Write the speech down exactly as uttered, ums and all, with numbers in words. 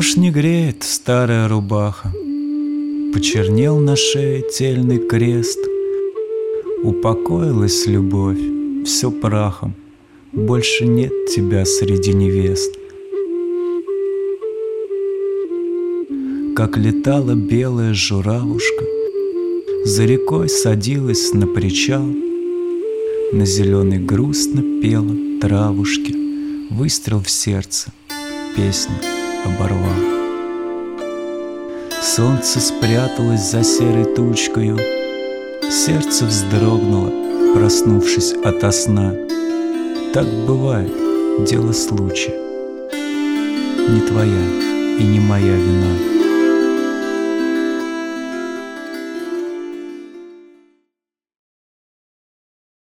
Уж не греет старая рубаха, почернел на шее тельный крест. Упокоилась любовь, все прахом, больше нет тебя среди невест. Как летала белая журавушка, за рекой садилась на причал, на зеленый грустно пела травушки, выстрел в сердце, песню оборвал. Солнце спряталось за серой тучкою, сердце вздрогнуло, проснувшись ото сна. Так бывает, дело случая, не твоя и не моя вина.